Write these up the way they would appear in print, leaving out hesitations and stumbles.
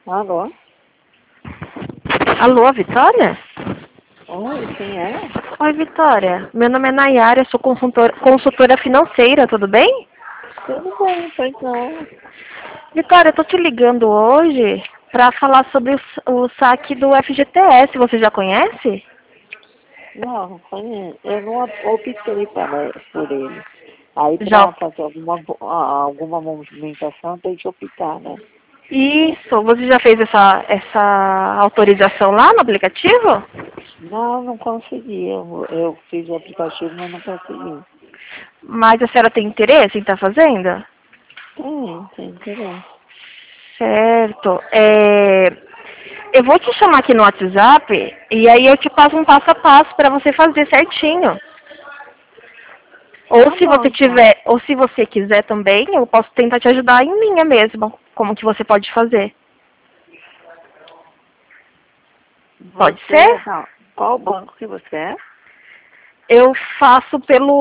Alô? Alô, Vitória? Oi, quem é? Oi, Vitória. Meu nome é Nayara, eu sou consultora financeira, tudo bem? Tudo bem, pois não. Vitória, eu tô te ligando hoje para falar sobre o saque do FGTS. Você já conhece? Não, eu não optei por ele. Aí Já. para fazer alguma movimentação tem que optar, né? Isso. Você já fez essa autorização lá no aplicativo? Não, não consegui. Eu fiz o aplicativo, mas não consegui. Mas a senhora tem interesse em estar fazendo? Tem interesse. Certo. Eu vou te chamar aqui no WhatsApp e aí eu te passo um passo a passo para você fazer certinho. Tá bom, então. Ou se você quiser também, eu posso tentar te ajudar em linha mesmo. Como que você pode fazer? Pode ser? Não, qual banco que você é? Eu faço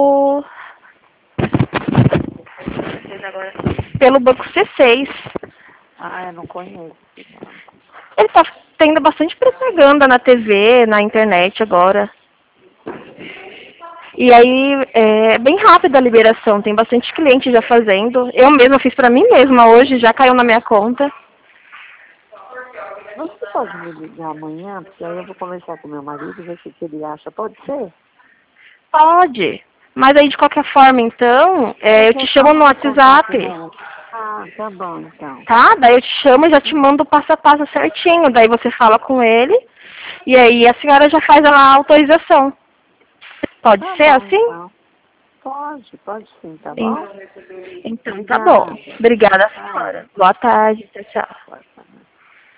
pelo banco C6. Ah, eu não conheço esse banco. Ele tá tendo bastante propaganda na TV, na internet agora. E aí é bem rápida a liberação, tem bastante cliente já fazendo. Eu mesma fiz pra mim mesma hoje, já caiu na minha conta. Você pode me ligar amanhã, porque aí eu vou conversar com meu marido e ver o que ele acha. Pode ser? Pode. Mas aí de qualquer forma, então, Eu eu te vou chamo só no no contato WhatsApp. dela. Ah, tá bom, então. Tá? Daí eu te chamo e já te mando o passo a passo certinho. Daí você fala com ele e aí a senhora já faz a autorização. Pode Tá ser bom, assim? então. Pode sim, tá En- bom? Então tá bom. Obrigada. Obrigada, Tchau. senhora. Boa tarde. Tchau, tchau.